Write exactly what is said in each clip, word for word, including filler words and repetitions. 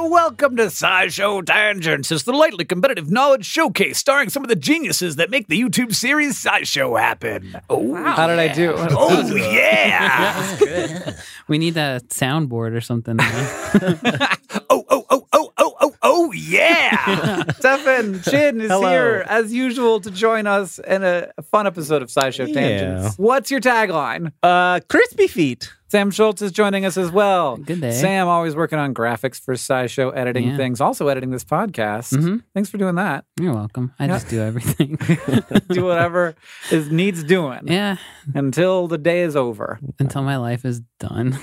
welcome to SciShow Tangents. It's the lightly competitive knowledge showcase starring some of the geniuses that make the YouTube series SciShow happen. Oh, wow. How did I do? Oh, yeah. That's good. We need a soundboard or something. oh, oh, oh, oh, oh, oh, oh, yeah. Stefan Chin is Hello. here, as usual, to join us in a fun episode of SciShow Tangents. Yeah. What's your tagline? Uh, crispy feet. Sam Schultz is joining us as well. Good day. Sam, always working on graphics for SciShow, editing Yeah. things, also editing this podcast. Mhm. Thanks for doing that. You're welcome. I Yeah. just do everything. Do whatever is needs doing Yeah, until the day is over. until my life is done.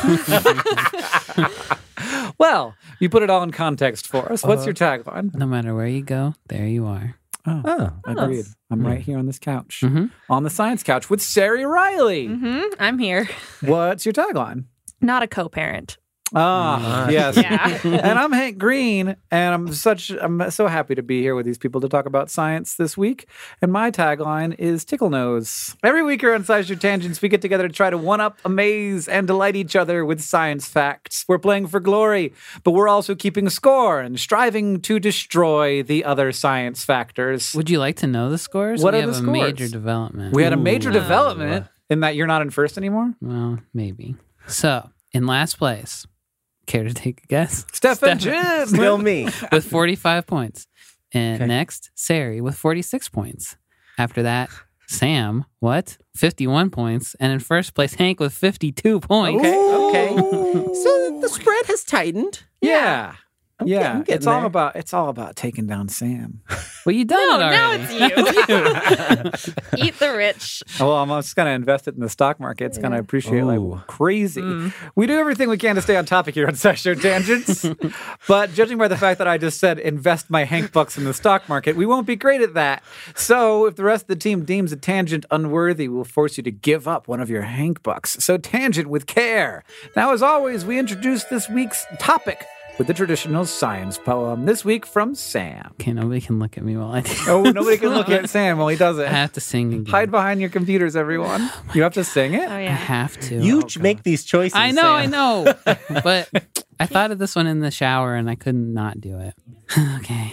Well, you put it all in context for us. What's Uh-huh. your tagline? No matter where you go, there you are. Oh, Oh. agreed. I'm right here on this couch, Mm-hmm. on the science couch with Sari Riley. Mm-hmm. I'm here. What's your tagline? Not a co-parent. Ah, Mm. yes. Yeah. And I'm Hank Green, and I'm such I'm so happy to be here with these people to talk about science this week. And my tagline is Tickle Nose. Every week here on SciShow Tangents, we get together to try to one-up, amaze, and delight each other with science facts. We're playing for glory, but we're also keeping score and striving to destroy the other science factors. Would you like to know the scores? What we are have the a scores? major development. We had a major Ooh. development in that you're not in first anymore. Well, maybe. So, in last place, care to take a guess? Stefan Stefan. Jim. Still me. With forty-five points. And Okay. next, Sari with forty-six points. After that, Sam, what? fifty-one points. And in first place, Hank with fifty-two points. Okay, okay. So the spread has tightened. Yeah. I'm Yeah. getting- I'm getting it's all there. about it's all about taking down Sam. Well, you done No, it now already. it's you. Eat the rich. Well, I'm just going to invest it in the stock market. It's going to appreciate Ooh. like crazy. Mm. We do everything we can to stay on topic here on SciShow Tangents. But judging by the fact that I just said invest my Hank bucks in the stock market, we won't be great at that. So if the rest of the team deems a tangent unworthy, we'll force you to give up one of your Hank bucks. So tangent with care. Now, as always, we introduce this week's topic with the traditional science poem. This week from Sam. Okay, nobody can look at me while I do. Oh, nobody can look at Sam while he does I it. have to sing again. Hide behind your computers, everyone. You have to sing it? Oh, I yeah. have to. You Oh, ch- make these choices. I know, I Sam. know. But I thought of this one in the shower and I couldn't not do it. Okay.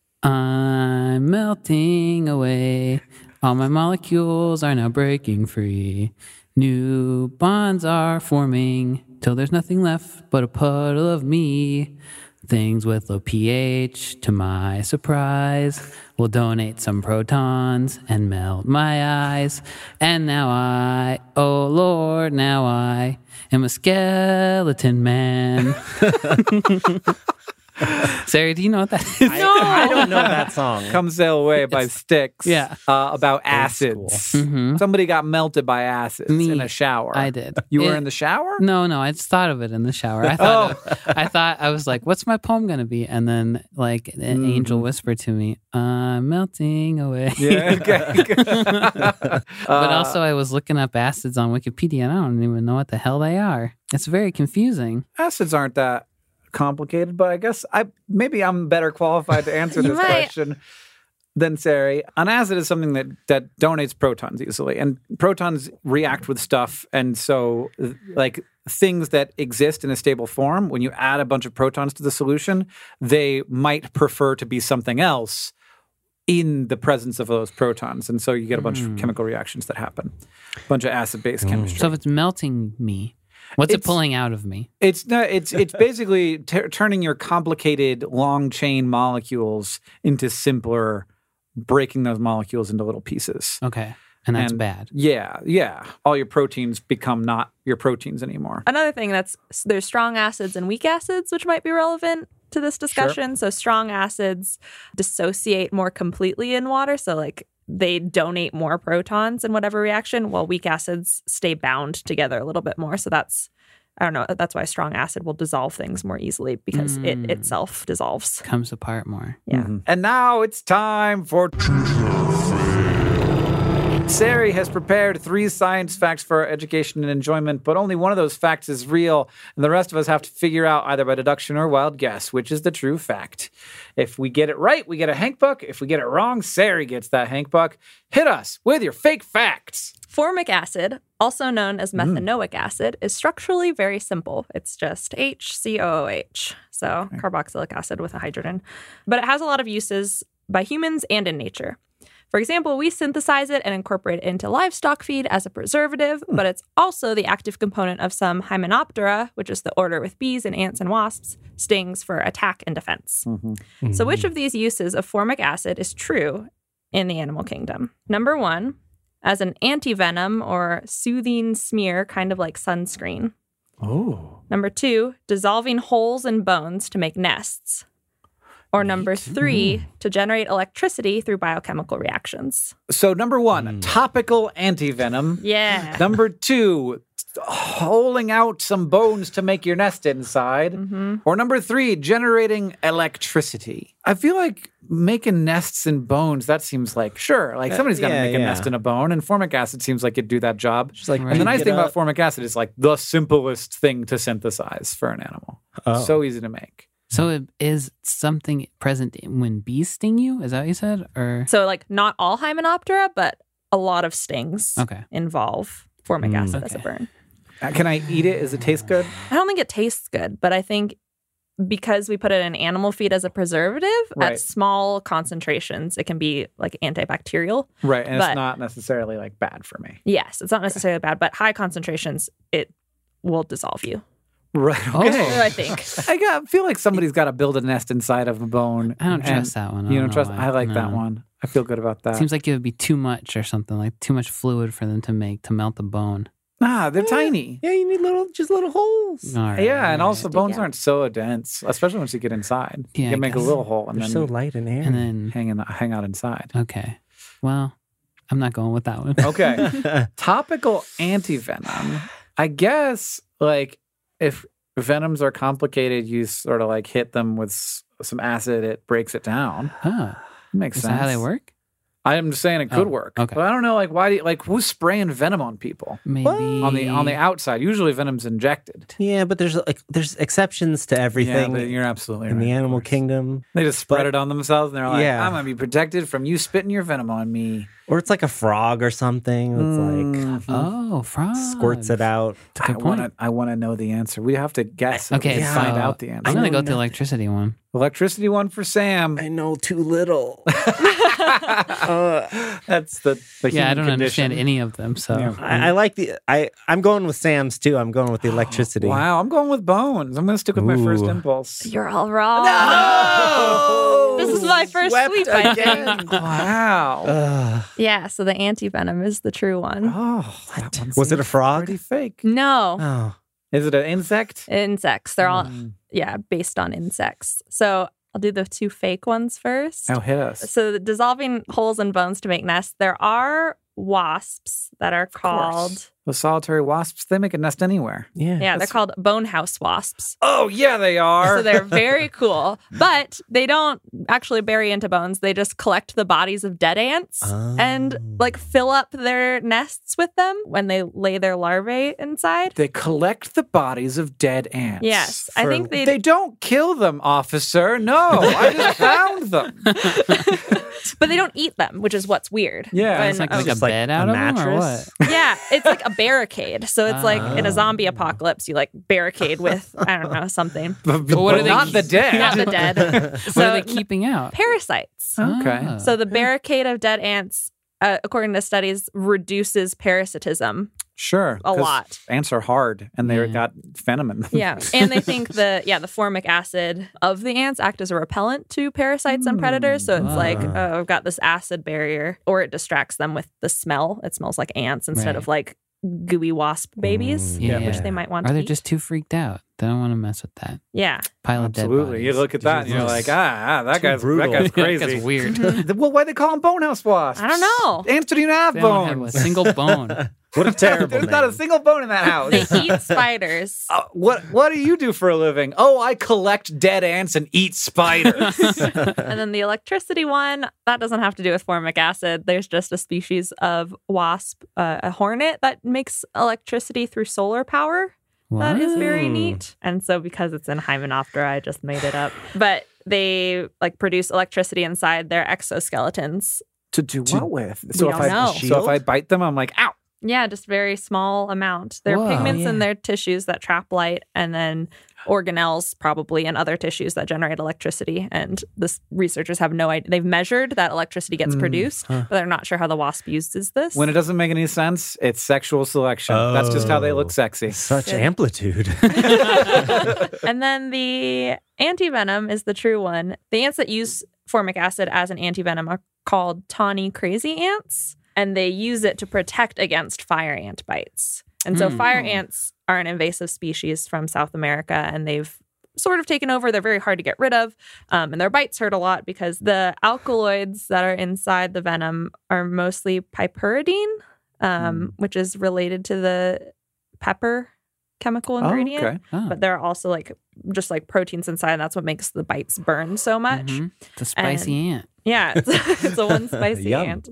I'm melting away. All my molecules are now breaking free. New bonds are forming till there's nothing left but a puddle of me. Things with low pH, to my surprise, will donate some protons and melt my eyes. And now I, oh Lord, now I am a skeleton man. Sari, do you know what that is? I, I don't know that song. Come Sail Away by Styx. Yeah. Uh, about school. acids. Mhm. Somebody got melted by acids Me. in a shower. I did. You were It- in the shower? No, no, I just thought of it in the shower. I thought, of- I thought, I was like, "What's my poem gonna be?" And then, like, an Mhm. angel whispered to me, "I'm melting away." Yeah, okay. But Uh, also, I was looking up acids on Wikipedia, and I don't even know what the hell they are. It's very confusing. acids aren't that complicated, but I guess I maybe I'm better qualified to answer You this might. question than Sari. An acid is something that, that donates protons easily, and protons react with stuff, and so like things that exist in a stable form, when you add a bunch of protons to the solution, they might prefer to be something else in the presence of those protons, and so you get a bunch Mm. of chemical reactions that happen, a bunch of acid-based Mm. chemistry. So if it's melting me, what's it It's- pulling out of me? It's no, it's it's basically t- turning your complicated long chain molecules into simpler, breaking those molecules into little pieces. Okay, and that's And- bad. Yeah, yeah. All your proteins become not your proteins anymore. Another thing that's there's strong acids and weak acids, which might be relevant to this discussion. So strong acids dissociate more completely in water. So like they donate more protons in whatever reaction, while weak acids stay bound together a little bit more. So that's, I don't know, that's why strong acid will dissolve things more easily because Mm. it itself dissolves. Comes apart more. Yeah. Mhm. And now it's time for Sari has prepared three science facts for our education and enjoyment, but only one of those facts is real, and the rest of us have to figure out either by deduction or wild guess which is the true fact. If we get it right, we get a Hank Buck. If we get it wrong, Sari gets that Hank Buck. Hit us with your fake facts. Formic acid, also known as methanoic acid, is structurally very simple. It's just H C O O H, so carboxylic acid with a hydrogen. But it has a lot of uses by humans and in nature. For example, we synthesize it and incorporate it into livestock feed as a preservative, but it's also the active component of some Hymenoptera, which is the order with bees and ants and wasps, stings for attack and defense. Mm-hmm. So which of these uses of formic acid is true in the animal kingdom? Number one, as an anti-venom or soothing smear, kind of like sunscreen. Oh. Number two, dissolving holes in bones to make nests. Or number three, to generate electricity through biochemical reactions. So number one, mm. topical anti-venom. Yeah. Number two, holing out some bones to make your nest inside. Mm-hmm. Or number three, generating electricity. I feel like making nests in bones, that seems like, sure, like somebody's got to yeah, make a yeah. nest in a bone, and formic acid seems like it'd do that job. Just like, and the nice get thing up. about formic acid is like the simplest thing to synthesize for an animal. Oh. So easy to make. So it is something present when bees sting you? Is that what you said? Or So like not all Hymenoptera, but a lot of stings Okay. involve formic Mm. acid as a Okay. burn. Uh, Can I eat it? Does it taste good? I don't think it tastes good, but I think because we put it in animal feed as a preservative, Right. at small concentrations, it can be like antibacterial. Right, and But- it's not necessarily like bad for me. Yes, it's not necessarily bad, but high concentrations, it will dissolve you. Right. Oh. Okay. I think. I got feel like somebody's got to build a nest inside of a bone. I don't and trust that one. I You don't don't trust? know why. I like that No. one. I feel good about that. Seems like it would be too much or something, like too much fluid for them to make to melt the bone. Nah, they're tiny. Yeah, you need little, just little holes. All right, Yeah, and all also right. bones Yeah. aren't so dense, especially once you get inside. Yeah, you I can make a guess. little hole and They're then so light and airy. And then hang in the, hang out inside. okay, well, I'm not going with that one. Okay. Topical anti-venom. I guess like if venoms are complicated, you sort of like hit them with s- some acid, it breaks it down. Huh. Makes Is sense. that how they work? I'm just saying it could Oh, work. okay. But I don't know, like, why do you, like, who's spraying venom on people? Maybe On the on the outside. Usually venom's injected. Yeah, but there's like there's exceptions to everything Yeah, but you're absolutely in right. the of animal course. kingdom. They just spread But- it on themselves and they're like, Yeah. I'm going to be protected from you spitting your venom on me. Or it's like a frog or something. It's like Oh, frog squirts it out. That's a I good point. want to I want to know the answer. We have to guess. so we Okay, can Yeah. find so out the answer. I'm gonna go know with the nothing. electricity one. Electricity one for Sam. I know too little. That's the, the Yeah, I human don't understand condition. any of them. So Yeah. I, I like the I I'm going with Sam's too. I'm going with the electricity. Wow, I'm going with bones. I'm going to stick with my first Ooh. impulse. You're all wrong. No! This is my first Swept sweep, I again. think. Wow. Ugh. Yeah, so the anti-venom is the true one. Oh, that one Was it a seems frog? Pretty fake. No, Oh. Is it an insect? insects. They're all, Mm. yeah, based on insects. So I'll do the two fake ones first. Oh, hit us. So the dissolving holes in bones to make nests, there are wasps that are Of course. called, The solitary wasps, they make a nest anywhere. Yeah. yeah, they're That's- called bone house wasps. Oh, yeah, they are. So they're very cool, but they don't actually bury into bones. They just collect the bodies of dead ants and Oh. like fill up their nests with them when they lay their larvae inside. They collect the bodies of dead ants. Yes, I for- think they- They don't kill them, officer. No, I just found them. But they don't eat them, which is what's weird. Yeah, When- it's like, oh, like a just like bed a out of them or mattress? what? yeah, it's like a barricade. So it's like in a Oh. zombie apocalypse, you like barricade with, I don't know, something. But, what are they- not the dead. Not the dead. What So are they keeping out? parasites. Okay. Ah. So the barricade of dead ants, uh, according to studies, reduces parasitism Sure. a 'cause lot. Ants are hard and they Yeah. got venom in them. Yeah, and they think the yeah the formic acid of the ants act as a repellent to parasites and predators. So it's like Ah. oh, I've got this acid barrier, or it distracts them with the smell. It smells like ants instead Right. of like gooey wasp babies, Yeah. which they might want Or to they're eat. just too freaked out. They don't want to mess with that yeah. pile of dead Absolutely. You bodies. look at that and you're like, ah, ah that Too guy's brutal. that guy's That crazy. guy's weird. Well, why they call them bonehouse wasps? I don't know. Ants don't even have They don't have a bones. single bone. What a terrible There's name. not a single bone in that house. They eat spiders. Uh, what What do you do for a living? Oh, I collect dead ants and eat spiders. And then the electricity one, that doesn't have to do with formic acid. There's just a species of wasp, uh, a hornet, that makes electricity through solar power. That is very neat. And so because it's in Hymenoptera, I just made it up. But they like produce electricity inside their exoskeletons. To do what with? So if don't I know. so if I bite them, I'm like, ow. Yeah, just very small amount. There are Whoa. pigments in Yeah. their tissues that trap light, and then organelles probably and other tissues that generate electricity. And the researchers have no idea. They've measured that electricity gets produced, but they're not sure how the wasp uses this. When it doesn't make any sense, it's sexual selection. That's just how they look sexy. Such Good. amplitude. And then the antivenom is the true one. The ants that use formic acid as an antivenom are called tawny crazy ants, and they use it to protect against fire ant bites. And so fire ants are an invasive species from South America, and they've sort of taken over. They're very hard to get rid of, um, and their bites hurt a lot because the alkaloids that are inside the venom are mostly piperidine, um, which is related to the pepper chemical ingredient. Oh, okay. Oh. But there are also like just like proteins inside, and that's what makes the bites burn so much. Mhm. The spicy ant. Yeah, it's, it's a one spicy Yum. ant.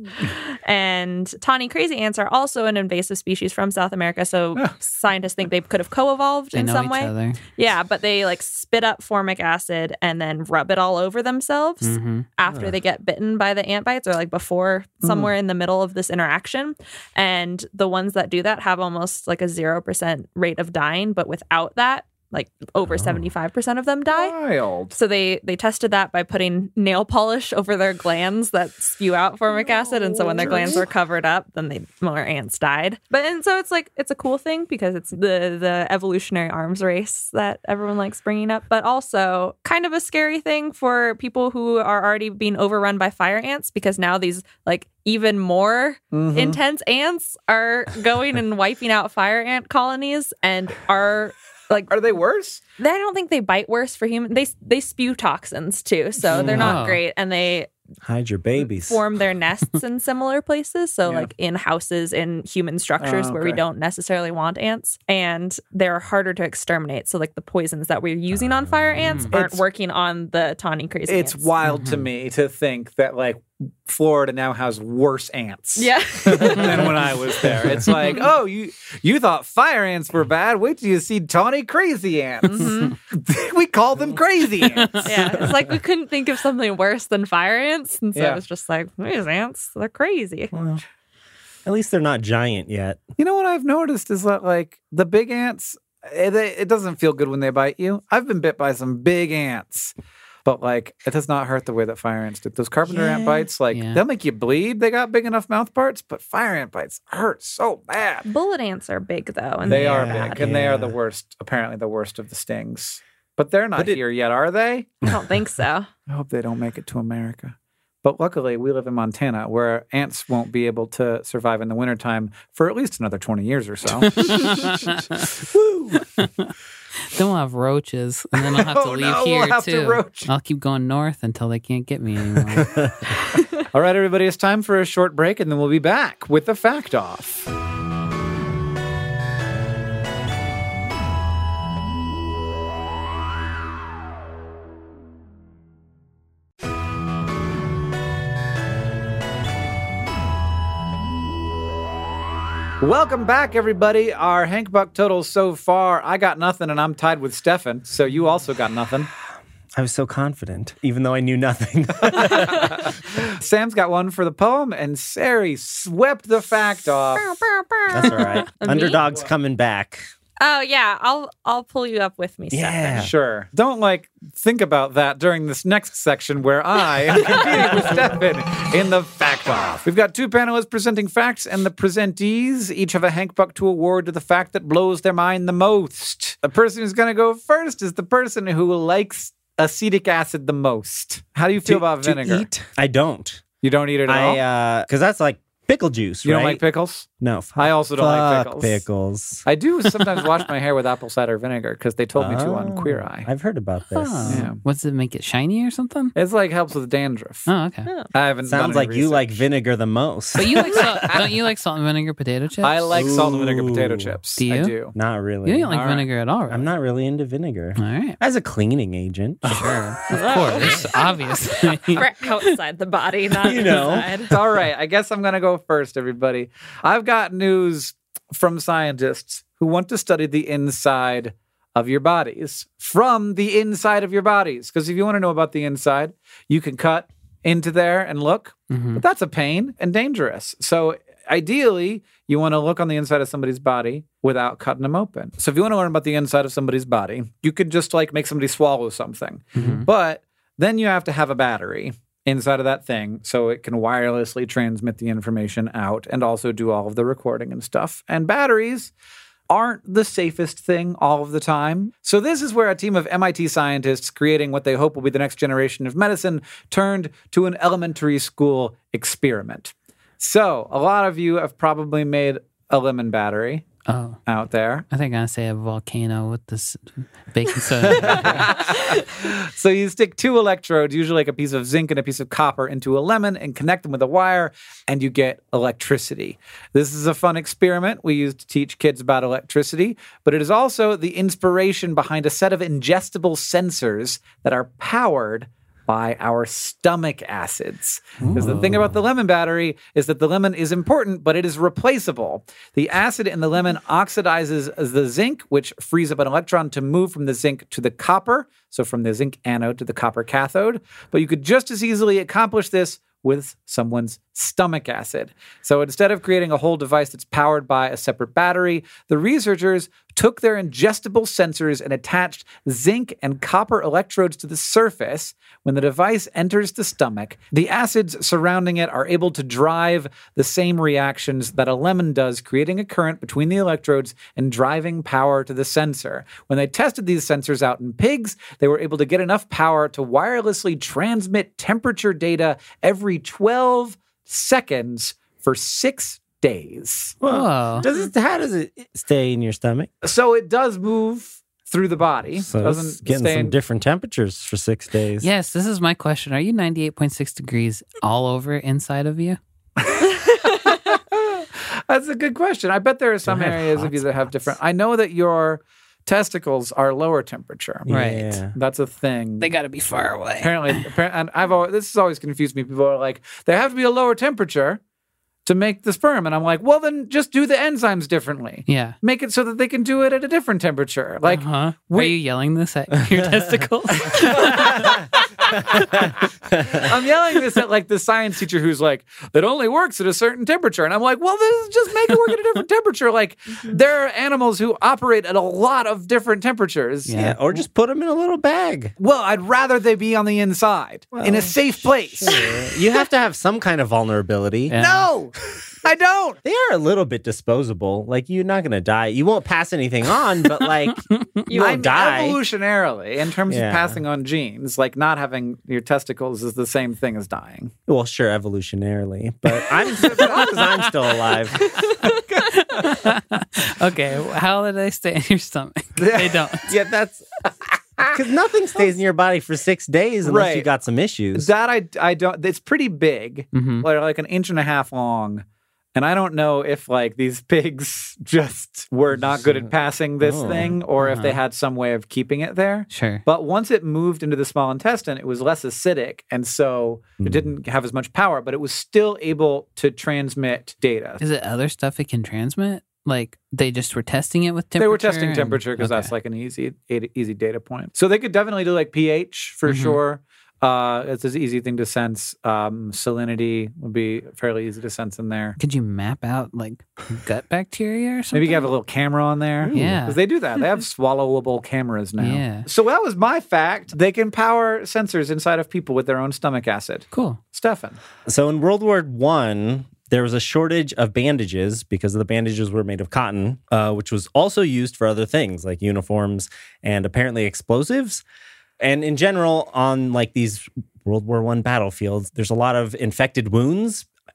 And tawny crazy ants are also an invasive species from South America. So scientists think they could have co-evolved They in know some each way. other. Yeah, but they like spit up formic acid and then rub it all over themselves Mhm. after they get bitten by the ant bites, or like before, somewhere in the middle of this interaction. And the ones that do that have almost like a zero percent rate of dying, but without that, like over seventy-five percent of them die. Wild. So they they tested that by putting nail polish over their glands that spew out formic acid, and so when their glands were covered up, then they more ants died. But and so it's like it's a cool thing because it's the the evolutionary arms race that everyone likes bringing up, but also kind of a scary thing for people who are already being overrun by fire ants, because now these like even more intense ants are going and wiping out fire ant colonies and are. Like, Are they worse? I don't think they bite worse for human. They they spew toxins too, so they're not Wow. great, and they Hide your babies. form their nests in similar places. So, Yeah. like in houses, in human structures Oh, where we okay. don't necessarily want ants, and they're harder to exterminate. So, like the poisons that we're using on fire ants aren't It's- working on the tawny crazy It's ants. wild to me to think that like Florida now has worse ants. Yeah. than when I was there. It's like, oh, you you thought fire ants were bad. Wait till you see tawny crazy ants. we call them crazy ants. Yeah, it's like we couldn't think of something worse than fire ants, and so Yeah. it was just like these ants, they're crazy. Well, at least they're not giant yet. You know what I've noticed is that like the big ants, it, it doesn't feel good when they bite you. I've been bit by some big ants. But like, it does not hurt the way that fire ants do. Those carpenter ant Yeah. bites, like Yeah. they'll make you bleed. They got big enough mouth parts, but fire ant bites hurt so bad. Bullet ants are big though, and They they, are bad. big, and they are the Yeah. worst. Apparently, the worst of the stings. But they're not But it- here yet, are they? I don't think so. I hope they don't make it to America. But luckily, we live in Montana, where ants won't be able to survive in the wintertime for at least another twenty years or so. Then we'll have roaches, and then I'll have to Oh, leave no, we'll here have to too. roach. I'll keep going north until they can't get me anymore. All right, everybody, it's time for a short break, and then we'll be back with the Fact Off. Welcome back, everybody. Our Hank Buck totals so far, I got nothing, and I'm tied with Stefan, so you also got nothing. I was so confident, even though I knew nothing. Sam's got one for the poem, and Sari swept the fact off. That's all right. Me? Underdog's coming back. Oh yeah, I'll I'll pull you up with me, Yeah. Stefan. Sure. Don't like think about that during this next section where I am competing with Stefan in the fact off. We've got two panelists presenting facts, and the presentees each have a Hank Buck to award to the fact that blows their mind the most. The person who's going to go first is the person who likes acetic acid the most. How do you feel To- about to vinegar? eat? I don't. You don't eat it at all? I uh, because that's like pickle juice, You right? don't like pickles? No. f- I also don't like fuck pickles. pickles. I do sometimes wash my hair with apple cider vinegar because they told me to on Oh, Queer Eye. I've heard about this. Oh. Yeah. What's it make it shiny or something? It's like helps with dandruff. Oh, okay. I haven't. done Sounds any like you research. like vinegar the most. But you like salt, don't you like salt and vinegar potato chips? I like salt and vinegar Ooh. potato chips. Do I you? do. Not really. You don't like All right. vinegar at all, right? I'm not really into vinegar. All right. As a cleaning agent. Sure. Of course. Obviously. For outside the body, not You know. inside. All right. I guess I'm going to go first, everybody. I've got news from scientists who want to study the inside of your bodies from the inside of your bodies. Because if you want to know about the inside, you can cut into there and look, Mhm. but that's a pain and dangerous. So ideally, you want to look on the inside of somebody's body without cutting them open. So if you want to learn about the inside of somebody's body, you could just like make somebody swallow something. Mhm. But then you have to have a battery inside of that thing so it can wirelessly transmit the information out and also do all of the recording and stuff. And batteries aren't the safest thing all of the time. So this is where a team of M I T scientists creating what they hope will be the next generation of medicine turned to an elementary school experiment. So a lot of you have probably made a lemon battery Oh, out there. I think I'm going to say a volcano with this baking soda. So you stick two electrodes, usually like a piece of zinc and a piece of copper, into a lemon and connect them with a wire, and you get electricity. This is a fun experiment we use to teach kids about electricity, but it is also the inspiration behind a set of ingestible sensors that are powered by our stomach acids. Because the thing about the lemon battery is that the lemon is important, but it is replaceable. The acid in the lemon oxidizes the zinc, which frees up an electron to move from the zinc to the copper, so from the zinc anode to the copper cathode. But you could just as easily accomplish this with someone's stomach acid. So instead of creating a whole device that's powered by a separate battery, the researchers took their ingestible sensors and attached zinc and copper electrodes to the surface. When the device enters the stomach, the acids surrounding it are able to drive the same reactions that a lemon does, creating a current between the electrodes and driving power to the sensor. When they tested these sensors out in pigs, they were able to get enough power to wirelessly transmit temperature data every twelve seconds for six days. Whoa. Does it, how does it stay in your stomach? So it does move through the body. So doesn't it's getting stay some in- different temperatures for six days. Yes, this is my question. Are you ninety-eight point six degrees all over inside of you? That's a good question. I bet there are some I have areas of hot you that have spots? different. I know that your testicles are lower temperature. Right. Yeah. That's a thing. They got to be far away. apparently, appar- and I've always, this has always confused me. People are like, they have to be a lower temperature to make the sperm, and I'm like, well, then just do the enzymes differently. Yeah. Make it so that they can do it at a different temperature. Like, huh? Are we- you yelling this at your testicles? I'm yelling this at like the science teacher who's like, it only works at a certain temperature. And I'm like, well, this is just make it work at a different temperature. Like, there are animals who operate at a lot of different temperatures. Yeah. Yeah, or just put them in a little bag. Well, I'd rather they be on the inside in a safe place. You have to have some kind of vulnerability. Yeah. No, I don't. They are a little bit disposable. Like, you're not going to die. You won't pass anything on, but like, you won't I'm die. evolutionarily, in terms Yeah. of passing on genes, like not having your testicles is the same thing as dying. Well, sure, evolutionarily, but I'm as long as I'm still alive. Okay, how do they stay in your stomach? They don't. Yeah, that's because nothing stays in your body for six days unless you Right. got some issues. That I, I don't, it's pretty big, Mhm. like, like an inch and a half long. And I don't know if like these pigs just were not good at passing this Oh, thing or if they uh-huh. had some way of keeping it there. Sure. But once it moved into the small intestine, it was less acidic. And so it didn't have as much power, but it was still able to transmit data. Is it other stuff it can transmit? Like they just were testing it with temperature? They were testing and- temperature because that's Okay. like an easy easy data point. So they could definitely do like pH for Mhm. sure. Uh, it's an easy thing to sense. Um, salinity would be fairly easy to sense in there. Could you map out like gut bacteria or something? Maybe you have a little camera on there. Yeah. Because they do that. They have swallowable cameras now. Yeah. So that was my fact. They can power sensors inside of people with their own stomach acid. Cool. Stefan. So in World War One, there was a shortage of bandages because the bandages were made of cotton, uh, which was also used for other things like uniforms and apparently explosives. And in general, on like these World War One battlefields, there's a lot of infected wounds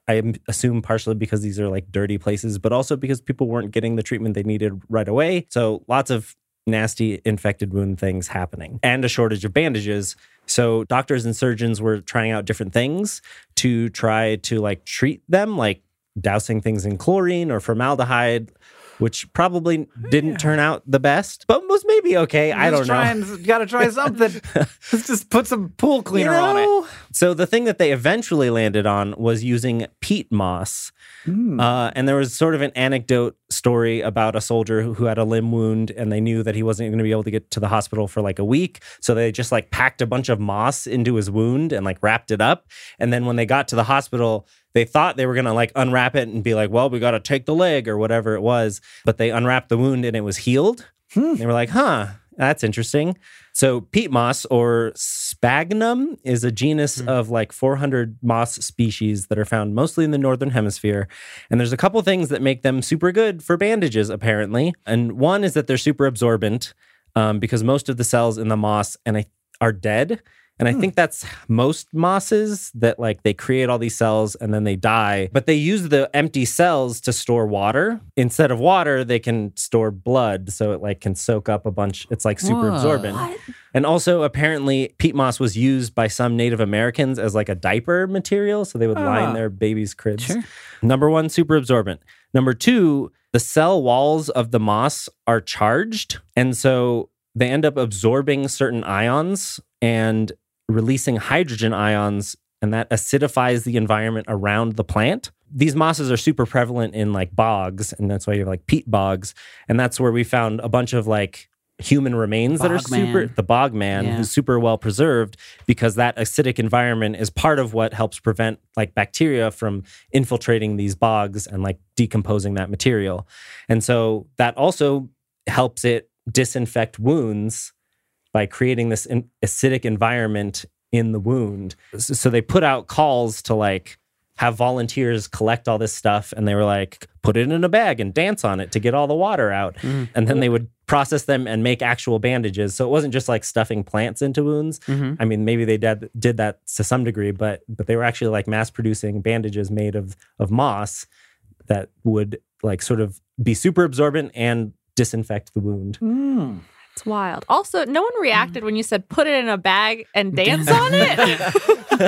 I assume partially because these are like dirty places, but also because people weren't getting the treatment they needed right away. So lots of nasty infected wound things happening and a shortage of bandages. So doctors and surgeons were trying out different things to try to like treat them, like dousing things in chlorine or formaldehyde, which probably didn't yeah. turn out the best, but was maybe okay. I don't know. You got to try something. Let's just put some pool cleaner you know? on it. So the thing that they eventually landed on was using peat moss. Mm. Uh, and there was sort of an anecdote story about a soldier who, who had a limb wound, and they knew that he wasn't going to be able to get to the hospital for like a week. So they just like packed a bunch of moss into his wound and like wrapped it up. And then when they got to the hospital, they thought they were going to like unwrap it and be like, well, we got to take the leg or whatever it was. But they unwrapped the wound and it was healed. Hmm. They were like, huh, that's interesting. So peat moss, or sphagnum, is a genus hmm. of like four hundred moss species that are found mostly in the northern hemisphere. And there's a couple things that make them super good for bandages, apparently. And one is that they're super absorbent um, because most of the cells in the moss and I, are dead. And I think that's most mosses, that like they create all these cells and then they die, but they use the empty cells to store water. Instead of water, they can store blood, so it like can soak up a bunch. It's like super Whoa. absorbent. What? And also apparently peat moss was used by some Native Americans as like a diaper material, so they would Ah. line their babies' cribs. Sure. Number one, super absorbent. Number two, the cell walls of the moss are charged, and so they end up absorbing certain ions and releasing hydrogen ions, and that acidifies the environment around the plant. These mosses are super prevalent in like bogs, and that's why you have like peat bogs. And that's where we found a bunch of like human remains that are Bogman. super, the bogman, Yeah. who's super well preserved, because that acidic environment is part of what helps prevent like bacteria from infiltrating these bogs and like decomposing that material. And so that also helps it disinfect wounds by creating this in- acidic environment in the wound. So, so they put out calls to like have volunteers collect all this stuff, and they were like, put it in a bag and dance on it to get all the water out. Mm. And then they would process them and make actual bandages. So it wasn't just like stuffing plants into wounds. Mm-hmm. I mean, maybe they did, did that to some degree, but but they were actually like mass producing bandages made of of moss that would like sort of be super absorbent and disinfect the wound. Mm. It's wild. Also, no one reacted when you said put it in a bag and dance on it, which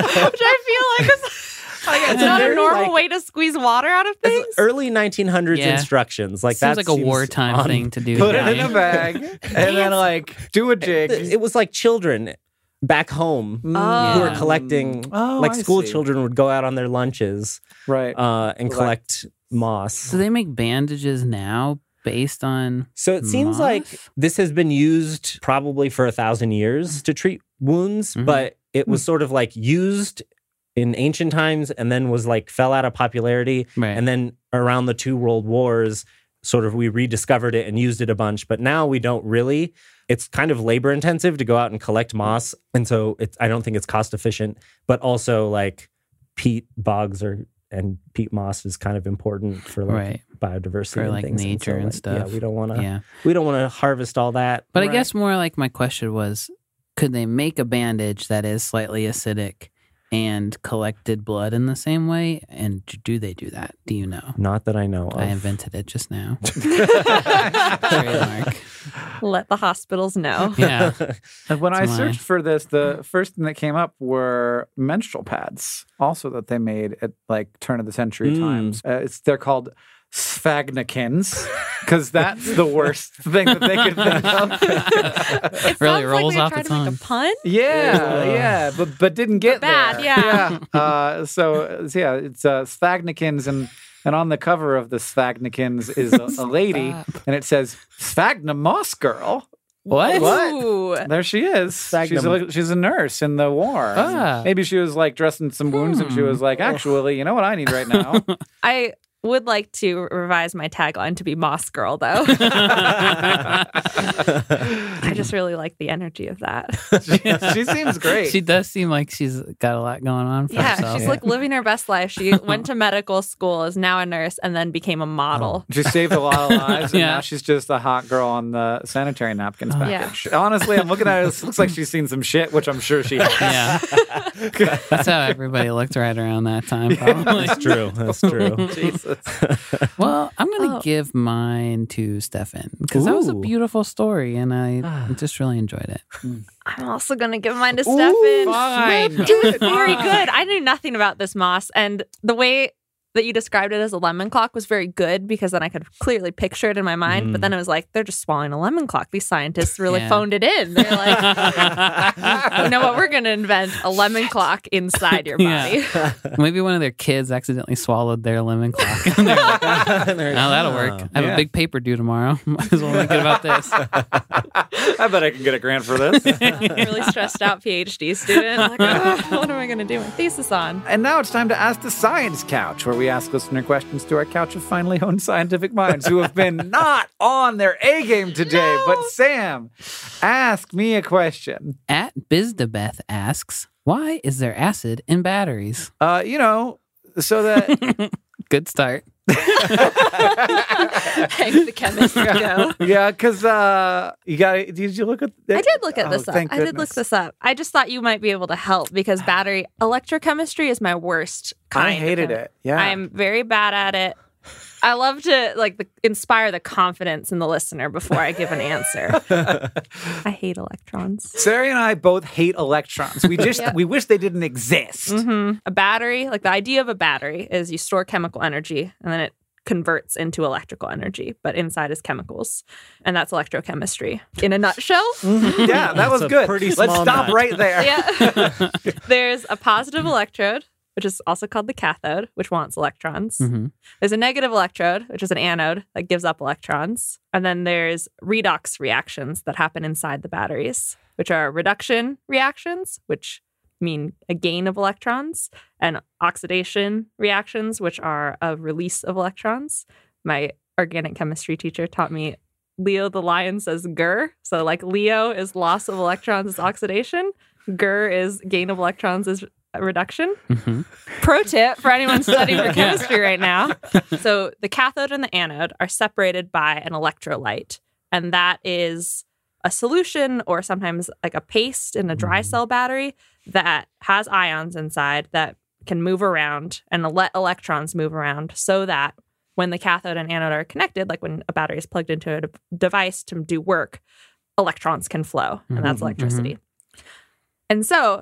I feel like is like, it's It's a not a very, normal like- way to squeeze water out of things. It's early nineteen hundreds Yeah. instructions. Like Seems that like a wartime on- thing to do. Put yeah. it in a bag and then like do a jig. It was like children back home Oh. who were collecting, Oh, like I school see. children would go out on their lunches Right. uh, and Collect. collect moss. Do they make bandages now based on So it seems moss? like this has been used probably for a thousand years to treat wounds, Mhm. but it was sort of like used in ancient times and then was like fell out of popularity. Right. And then around the two world wars, sort of we rediscovered it and used it a bunch, but now we don't really. It's kind of labor intensive to go out and collect moss. And so it's, I don't think it's cost efficient, but also like peat bogs are, and peat moss is kind of important for like Right. biodiversity For, and like, things. nature so, and like, stuff. Yeah, we don't want to, yeah. we don't want to harvest all that. But I Right. guess more like my question was, could they make a bandage that is slightly acidic and collected blood in the same way? And do they do that? Do you know? Not that I know of. I invented it just now. Trademark. Let the hospitals know. Yeah. And when I That's why. searched for this, the first thing that came up were menstrual pads, also that they made at like turn of the century Mm. times. Uh, it's they're called sphagnikins because that's the worst thing that they could think of. It Really sounds rolls like off they the tried to make tongue. a pun. Yeah, yeah, but but didn't get bad, there. yeah. yeah. Uh, so so yeah, it's uh, sphagnikins, and and on the cover of the sphagnikins is a, a lady, and it says Sphagnum Moss Girl. What? What? Ooh. There she is. She's Sphagnum. a, she's a nurse in the war. Ah. Maybe she was like dressing some wounds, and she was like, actually, you know what I need right now? I would like to revise my tagline to be Moss Girl, though. I just really like the energy of that. She seems great. She does seem like she's got a lot going on for Yeah, herself. she's like living her best life. She went to medical school, is now a nurse, and then became a model. She saved a lot of lives, and Yeah. now she's just a hot girl on the sanitary napkins package. Yeah. Honestly, I'm looking at it. It looks like she's seen some shit, which I'm sure she has. Yeah. That's how everybody looked right around that time, probably. That's true. That's true. Jesus. Well, I'm going to Oh. give mine to Stefan because that was a Ooh. beautiful story and I just really enjoyed it. I'm also going to give mine to Stefan. Fine. It was very good. I knew nothing about this moss, and the way that you described it as a lemon clock was very good because then I could clearly picture it in my mind. Mm. But then it was like, they're just swallowing a lemon clock. These scientists really Yeah. phoned it in. They're like, you know what? We're going to invent a lemon clock inside your body. Yeah. Maybe one of their kids accidentally swallowed their lemon clock. And they're like, oh, that'll work. I have Yeah. a big paper due tomorrow. Might as well make it about this. I bet I can get a grant for this. Really stressed out PhD student. Like, "Ah, what am I going to do my thesis on? And now it's time to Ask the Science Couch, where we ask listener questions to our couch of finely honed scientific minds who have been not on their A game today. But Sam, ask me a question. At Bizdabeth asks, why is there acid in batteries? Uh, you know, so that Good start. Thanks, the chemist go. yeah, because uh, you got. Did you look at? I did look at Oh, this up. thank I did look goodness. this up. I just thought you might be able to help because battery electrochemistry is my worst kind. I of hated chem- it. Yeah, I'm very bad at it. I love to like the, inspire the confidence in the listener before I give an answer. I hate electrons. Sarah and I both hate electrons. We just Yeah. we wish they didn't exist. hmm A battery, like the idea of a battery, is you store chemical energy and then it converts into electrical energy, but inside is chemicals, and that's electrochemistry in a nutshell. Yeah, that was That's a good. pretty Let's small stop nut. right there. Yeah. There's a positive electrode, which is also called the cathode, which wants electrons. hmm There's a negative electrode, which is an anode that gives up electrons. And then there's redox reactions that happen inside the batteries, which are reduction reactions, which mean a gain of electrons, and oxidation reactions, which are a release of electrons. My organic chemistry teacher taught me Leo the lion says Gur. So like Leo is loss of electrons is oxidation. Gur is gain of electrons is reduction. hmm Pro tip for anyone studying for chemistry right now. So the cathode and the anode are separated by an electrolyte, and that is a solution or sometimes like a paste in a dry cell battery that has ions inside that can move around and let electrons move around so that when the cathode and anode are connected, like when a battery is plugged into a de- device to do work, electrons can flow, and that's Mhm, electricity. And so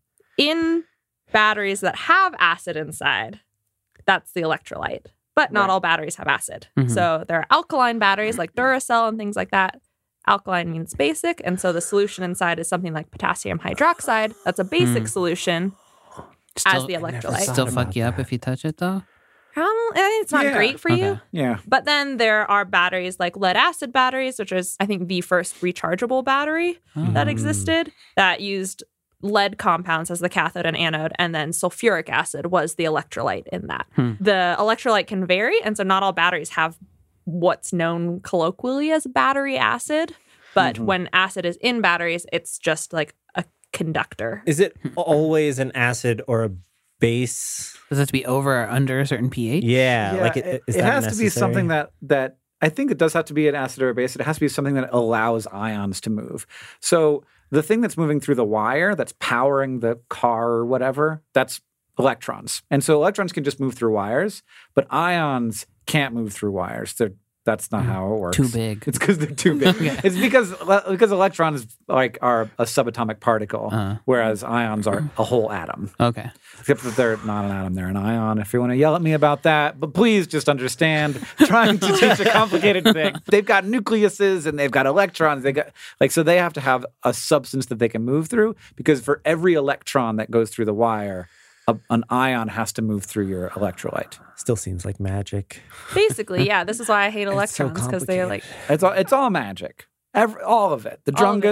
in batteries that have acid inside, that's the electrolyte. But not Right. all batteries have acid. Mhm. So there are alkaline batteries like Duracell and things like that. Alkaline means basic. And so the solution inside is something like potassium hydroxide. That's a basic Mm. solution as the electrolyte. Still thought fuck about you up that. if you touch it, though? Um, eh, it's not Yeah. great for you. Okay. Yeah. But then there are batteries like lead acid batteries, which is, I think, the first rechargeable battery that Mm. existed that used lead compounds as the cathode and anode, and then sulfuric acid was the electrolyte in that. Hmm. The electrolyte can vary, and so not all batteries have what's known colloquially as battery acid. But Mhm. when acid is in batteries, it's just like a conductor. Is it always an acid or a base? Does it have to be over or under a certain pH? Yeah, Yeah, like it, it, is it that has to be necessary? something that that I think it does have to be an acid or a base. It has to be something that allows ions to move. So the thing that's moving through the wire, that's powering the car or whatever, that's electrons. And so electrons can just move through wires, but ions can't move through wires. They're That's not how it works. Too big. It's because they're too big. Okay. It's because because electrons like are a subatomic particle, Uh-huh. whereas ions are a whole atom. Okay. Except that they're not an atom, they're an ion. If you want to yell at me about that, but please just understand, trying to teach a complicated thing. They've got nucleuses and they've got electrons. They got like so they have to have a substance that they can move through because for every electron that goes through the wire, a, an ion has to move through your electrolyte. Still seems like magic. Basically, yeah. This is why I hate It's so electrons because they're like complicated. It's all it's all magic. Every, all of it. The All of it. drungus,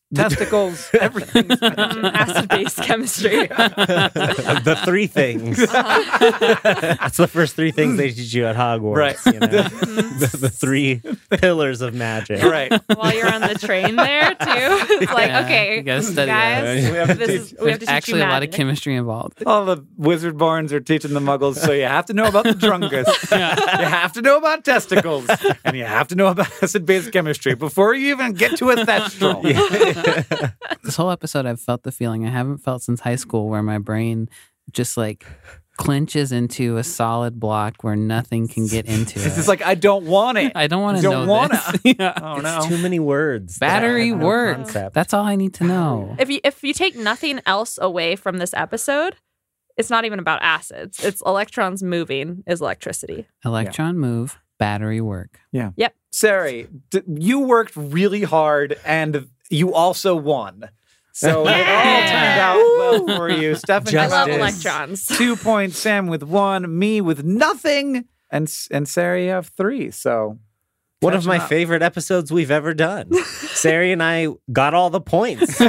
testicles, everything's magic. Acid-base chemistry. The three things. That's the first three things they teach you at Hogwarts. Right. You know? the, the three pillars of magic. Right. While you're on the train there, too. It's like, Yeah, okay, you gotta study guys, that. We have to this teach- is, we have to teach Actually, you a lot of magic. chemistry involved. All the wizard barns are teaching the muggles, so you have to know about the drungus. You have to know about testicles. And you have to know about acid-base chemistry before you even get to a thestral. This whole episode, I've felt the feeling I haven't felt since high school, where my brain just like clinches into a solid block where nothing can get into It's it. just like, I don't want it. I don't want to don't know wanna. this. Yeah. Oh, no. Too many words. Battery Yeah, no work. concept. That's all I need to know. If you if you take nothing else away from this episode, it's not even about acids. It's electrons moving is electricity. Electron move, battery work. Sari, d- you worked really hard and you also won. So it all turned out well for you. Stefan I love Justice. electrons. two points, Sam with one, me with nothing, and and Sari you have three. So One of catching my up. favorite episodes we've ever done. Sari and I got all the points.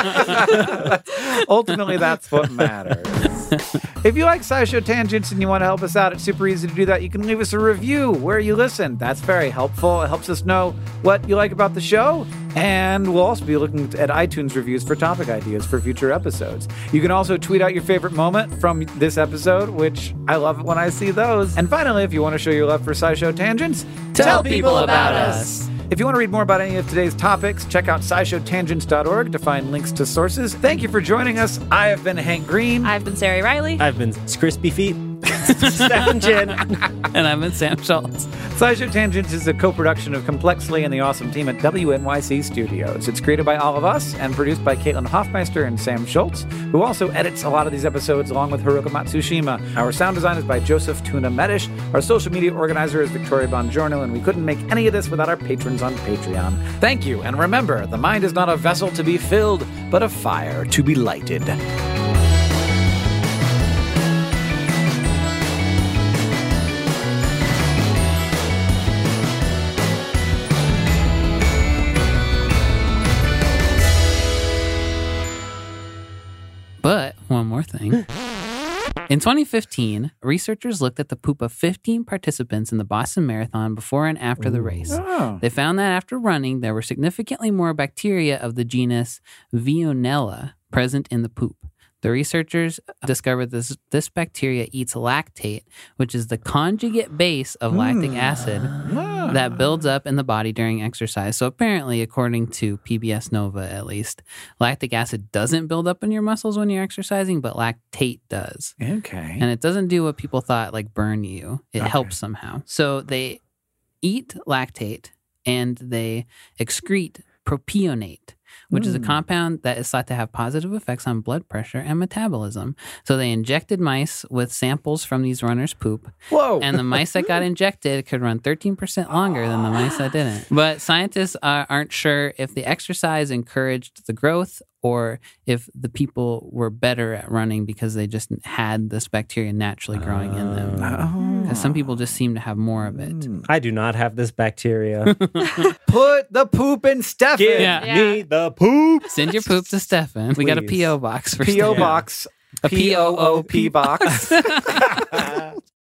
Ultimately, that's what matters. If you like SciShow Tangents and you want to help us out, it's super easy to do that. You can leave us a review where you listen. That's very helpful. It helps us know what you like about the show. And we'll also be looking at iTunes reviews for topic ideas for future episodes. You can also tweet out your favorite moment from this episode, which I love it when I see those. And finally, if you want to show your love for SciShow Tangents, Tell people about us. If you want to read more about any of today's topics, check out sci show tangents dot org to find links to sources. Thank you for joining us. I have been Hank Green. I've been Sari Riley. I've been Crispy Feet. Stefan Chin. And I'm in Sam Schultz. SciShow Tangents is a co-production of Complexly and the awesome team at W N Y C Studios. It's created by all of us and produced by Caitlin Hoffmeister and Sam Schultz, who also edits a lot of these episodes along with Haruka Matsushima. Our sound design is by Joseph Tuna Medish. Our social media organizer is Victoria Bongiorno, and we couldn't make any of this without our patrons on Patreon. Thank you, and remember, the mind is not a vessel to be filled, but a fire to be lighted. But one more thing. In twenty fifteen, researchers looked at the poop of fifteen participants in the Boston Marathon before and after the race. Oh. They found that after running, there were significantly more bacteria of the genus Veonella present in the poop. The researchers discovered this this bacteria eats lactate, which is the conjugate base of lactic acid that builds up in the body during exercise. So apparently, according to P B S Nova at least, lactic acid doesn't build up in your muscles when you're exercising, but lactate does. Okay. And it doesn't do what people thought, like burn you. It Okay. helps somehow. So they eat lactate and they excrete propionate, which is a compound that is thought to have positive effects on blood pressure and metabolism. So they injected mice with samples from these runners' poop. Whoa. And the mice that got injected could run thirteen percent longer than the mice that didn't. But scientists uh, aren't sure if the exercise encouraged the growth or if the people were better at running because they just had this bacteria naturally growing in them. Oh. Because some people just seem to have more of it. I do not have this bacteria. Put the poop in Stefan. Give Yeah. me the poop. Send your poop to Stefan. We got a Please. P O box for P O Stefan. box. A P O O P box.